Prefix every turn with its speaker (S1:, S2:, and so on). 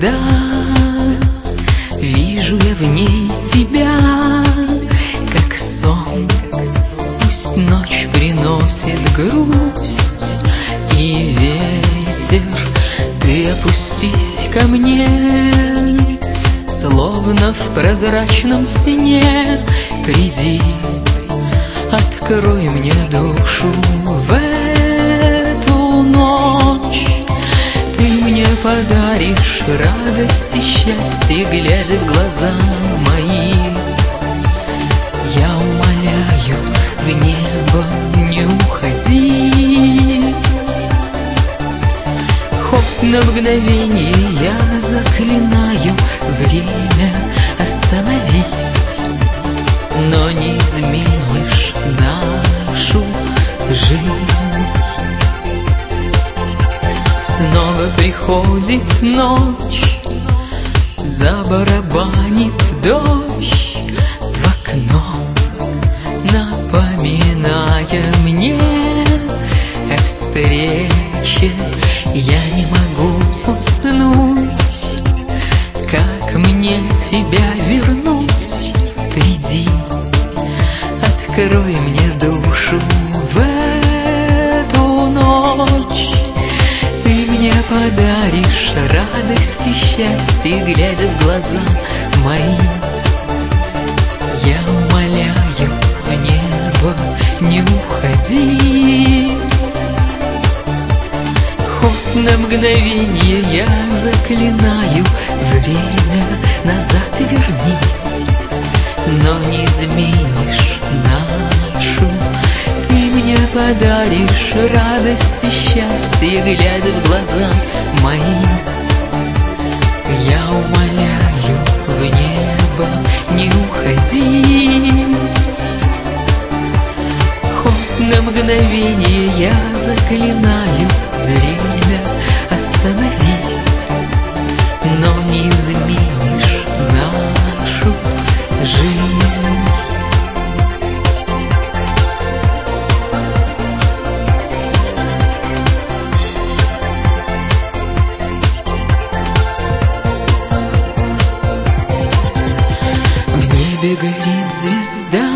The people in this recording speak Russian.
S1: звезда, вижу я в ней тебя, как сон. Пусть ночь приносит грусть и ветер, ты опустись ко мне, словно в прозрачном сне. Приди, открой мне душу в эту ночь. Ты мне подаришь радость и счастье, глядя в глаза мои. Я умоляю, в небо не уходи. Хоть на мгновение я заклинаю, время остановись, но не изменишь нашу жизнь. Снова приходит ночь, забарабанит дождь в окно, напоминая мне о встрече. Я не могу уснуть, как мне тебя вернуть? Приди, открой мне душу в эту ночь. Ты мне подаришь радость и счастье, глядя в глаза мои. Я умоляю, в небо не уходи. Хоть на мгновение я заклинаю, время назад вернись, но не изменишь нашу. Ты мне подаришь радость и счастье, глядя в глаза мои. Я умоляю, в небо не уходи. Хоть на мгновение я заклинаю, время остановись, но не изменишь нашу жизнь. В небе горит звезда,